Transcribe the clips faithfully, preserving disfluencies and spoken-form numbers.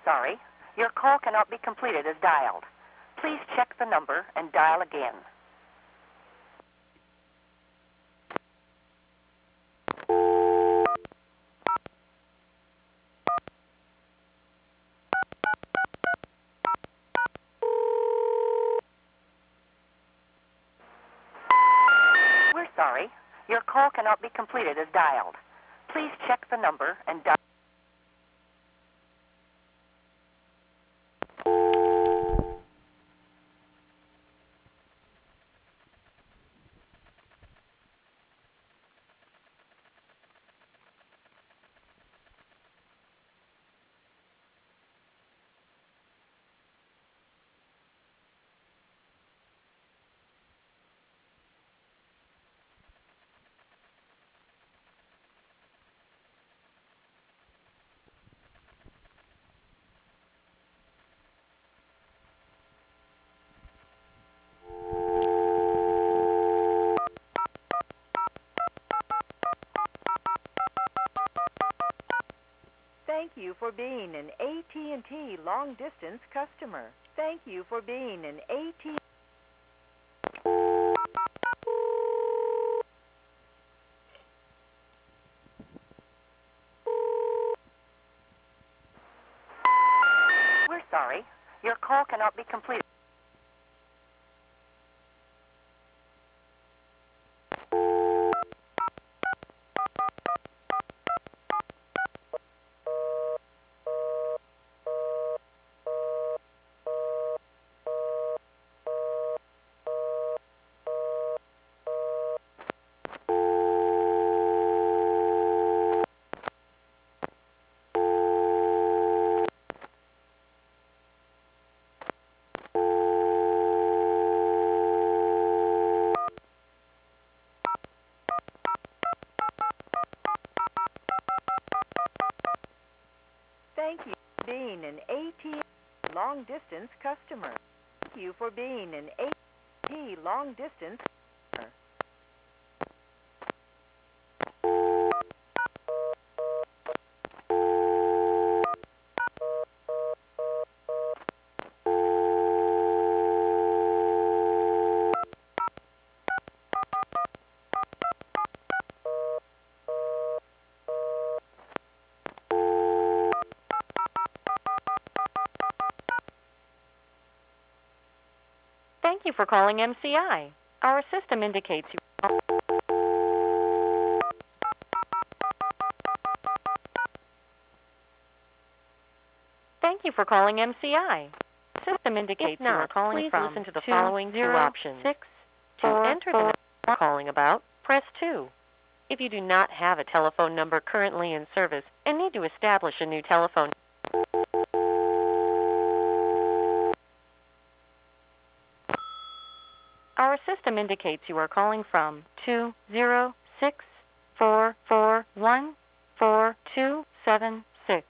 sorry. Your call cannot be completed as dialed. Please check the number and dial again. We're sorry. Your call cannot be completed as dialed. Please check the number and dial. Thank you for being an A T and T long-distance customer. Thank you for being an A T. We're sorry. Your call cannot be completed. Thank you for being an A T and T long-distance customer. Thank you for being an A T and T long-distance customer. Thank you for calling M C I. Our system indicates you. Thank you for calling M C I. System indicates not, you are calling please from listen to the two, following two zero, options. Six, To four, enter four, the number calling about, press two. If you do not have a telephone number currently in service and need to establish a new telephone, our system indicates you are calling from two zero six four four one four two seven six.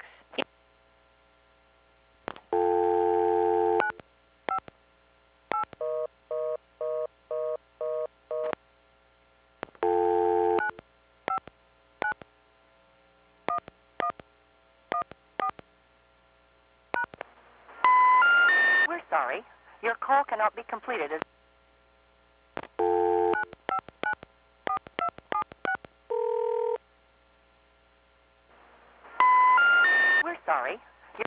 We're sorry. Your call cannot be completed as. We're sorry. Your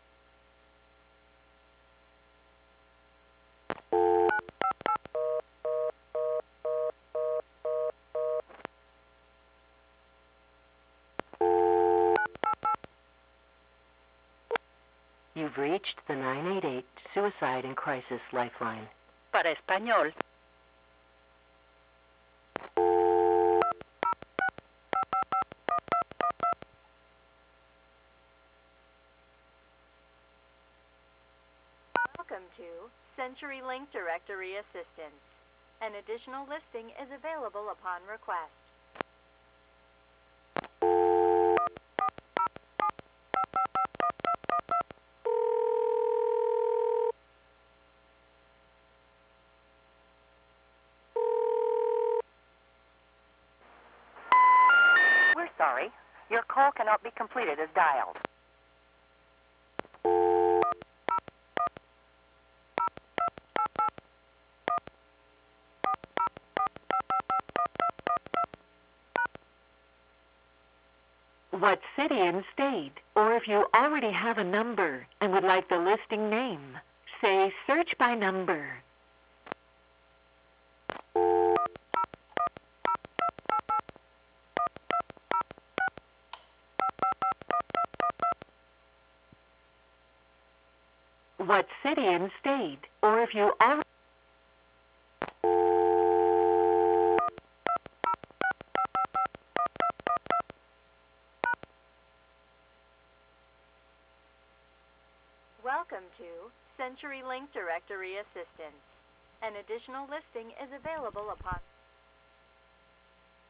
You've reached the nine eight eight Suicide and Crisis Lifeline. Para español. Welcome to CenturyLink Directory Assistance. An additional listing is available upon request. We're sorry. Your call cannot be completed as dialed. what city and state, or if you already have a number and would like the listing name, say search by number. What city and state, or if you already Welcome to CenturyLink Directory Assistance. An additional listing is available upon